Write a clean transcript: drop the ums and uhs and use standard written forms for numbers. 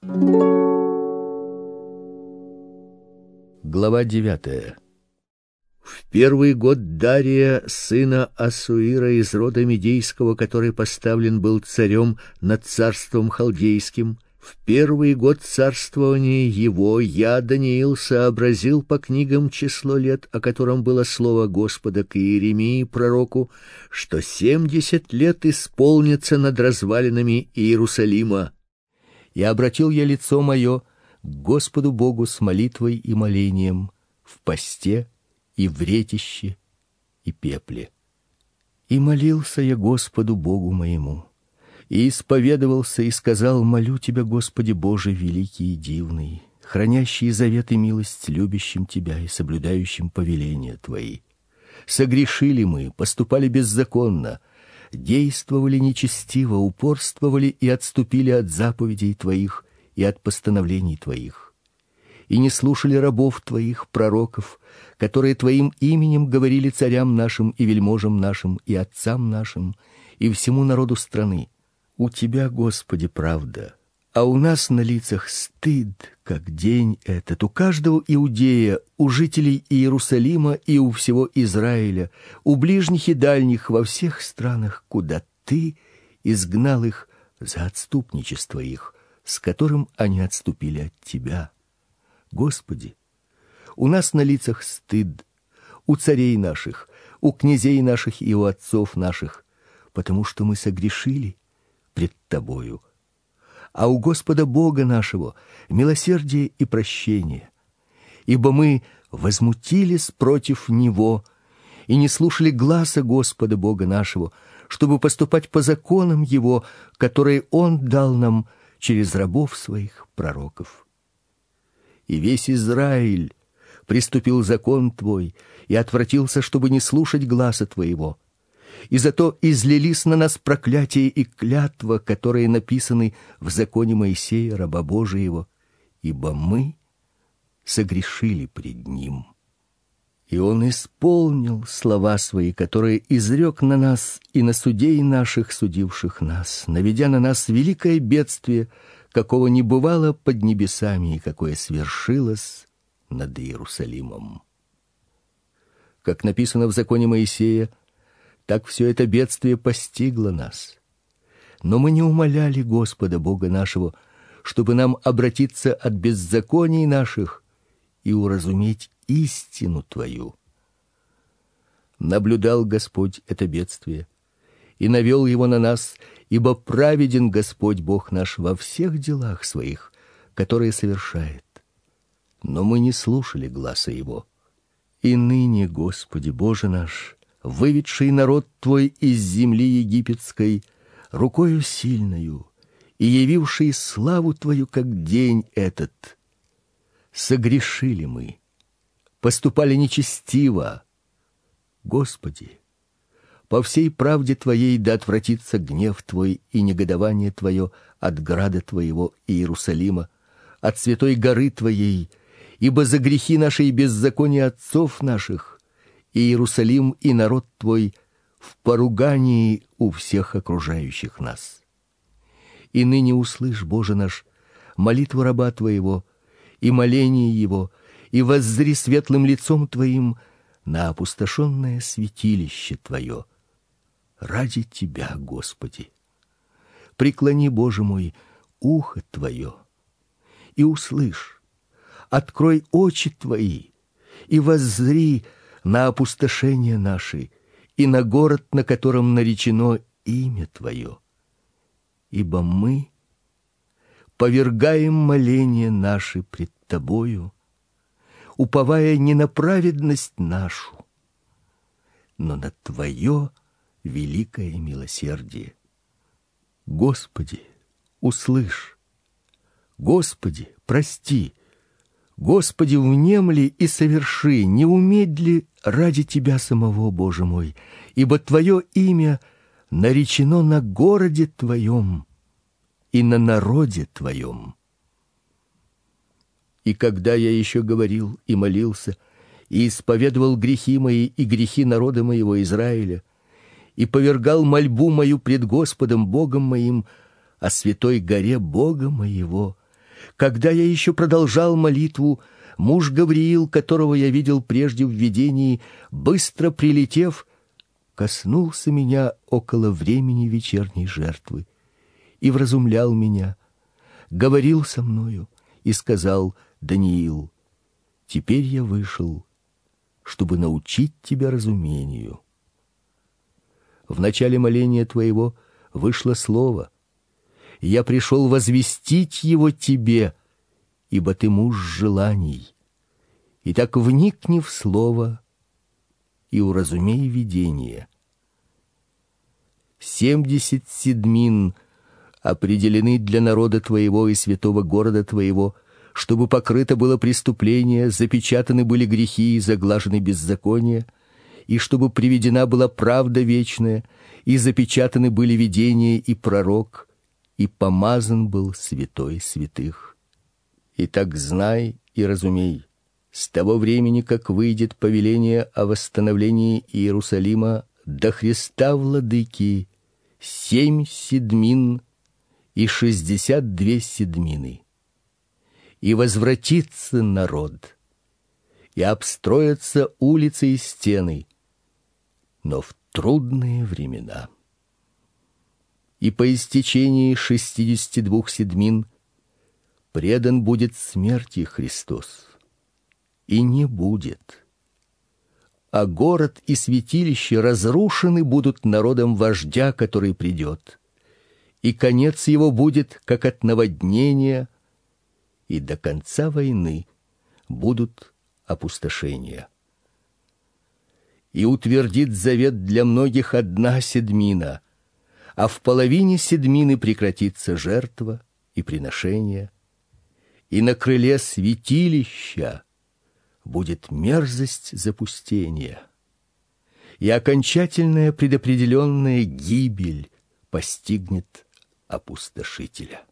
Глава 9. В первый год Дария, сына Ассуира из рода Медийского, который поставлен был царем над царством халдейским, в первый год царствования его я, Даниил, сообразил по книгам число лет, о котором было слово Господа к Иеремии пророку, что 70 лет исполнится над развалинами Иерусалима. И обратил я лицо мое к Господу Богу с молитвой и молением в посте и в ретище и пепле. И молился я Господу Богу моему, и исповедовался и сказал: молю тебя, Господи Боже великий и дивный, хранящий завет и милость любящим тебя и соблюдающим повеления твои. Согрешили мы, поступали беззаконно, действовали нечестиво, упорствовали и отступили от заповедей твоих и от постановлений твоих, и не слушали рабов твоих, пророков, которые твоим именем говорили царям нашим и вельможам нашим и отцам нашим и всему народу страны. У тебя, Господи, правда, а у нас на лицах стыд, как день этот, у каждого иудея, у жителей Иерусалима и у всего Израиля, у ближних и дальних во всех странах, куда ты изгнал их за отступничество их, с которым они отступили от тебя. Господи, у нас на лицах стыд, у царей наших, у князей наших и у отцов наших, потому что мы согрешили пред тобою. А у Господа Бога нашего милосердие и прощение, ибо мы возмутились против Него и не слушали гласа Господа Бога нашего, чтобы поступать по законам Его, которые Он дал нам через рабов своих пророков. И весь Израиль приступил закон Твой и отвратился, чтобы не слушать гласа Твоего. И зато излились на нас проклятие и клятва, которые написаны в законе Моисея, раба Божиего, ибо мы согрешили пред Ним. И Он исполнил слова Свои, которые изрек на нас и на судей наших, судивших нас, наведя на нас великое бедствие, какого не бывало под небесами и какое свершилось над Иерусалимом. Как написано в законе Моисея, так все это бедствие постигло нас. Но мы не умоляли Господа Бога нашего, чтобы нам обратиться от беззаконий наших и уразуметь истину Твою. Наблюдал Господь это бедствие и навел его на нас, ибо праведен Господь Бог наш во всех делах своих, которые совершает. Но мы не слушали гласа Его. И ныне, Господи Боже наш, выведший народ Твой из земли египетской рукою сильною и явивший славу Твою, как день этот, согрешили мы, поступали нечестиво. Господи, по всей правде Твоей да отвратится гнев Твой и негодование Твое от града Твоего Иерусалима, от святой горы Твоей, ибо за грехи наши и беззакония отцов наших Иерусалим и народ Твой в поругании у всех окружающих нас. И ныне услышь, Боже наш, молитву раба Твоего и моление его, и воззри светлым лицом Твоим на опустошенное святилище Твое. Ради Тебя, Господи, преклони, Боже мой, ухо Твое и услышь, открой очи Твои и воззри на опустошение наши и на город, на котором наречено имя Твое. Ибо мы повергаем моления наши пред Тобою, уповая не на праведность нашу, но на Твое великое милосердие. Господи, услышь! Господи, прости! Господи, внемли и соверши, не умедли ради Тебя самого, Боже мой, ибо Твое имя наречено на городе Твоем и на народе Твоем. И когда я еще говорил и молился, и исповедовал грехи мои и грехи народа моего Израиля, и повергал мольбу мою пред Господом Богом моим о святой горе Бога моего, Когда я еще продолжал молитву, муж Гавриил, которого я видел прежде в видении, быстро прилетев, коснулся меня около времени вечерней жертвы и вразумлял меня, говорил со мною и сказал: Даниил, теперь я вышел, чтобы научить тебя разумению. В начале моления твоего вышло слово. Я пришел возвестить его тебе, ибо ты муж желаний. Итак, вникни в слово и уразумей видение. 70 седмин определены для народа твоего и святого города твоего, чтобы покрыто было преступление, запечатаны были грехи и заглажены беззакония, и чтобы приведена была правда вечная, и запечатаны были видения и пророк, и помазан был святой святых. Итак, знай и разумей, с того времени, как выйдет повеление о восстановлении Иерусалима до Христа Владыки, 7 седмин и 62 седмины. И возвратится народ, и обстроятся улицы и стены, но в трудные времена. И по истечении 62 седмин предан будет смерти Христос, и не будет. А город и святилище разрушены будут народом вождя, который придет, и конец его будет, как от наводнения, и до конца войны будут опустошения. И утвердит завет для многих 1 седмина, а в половине седмины прекратится жертва и приношение, и на крыле святилища будет мерзость запустения, и окончательная предопределенная гибель постигнет опустошителя.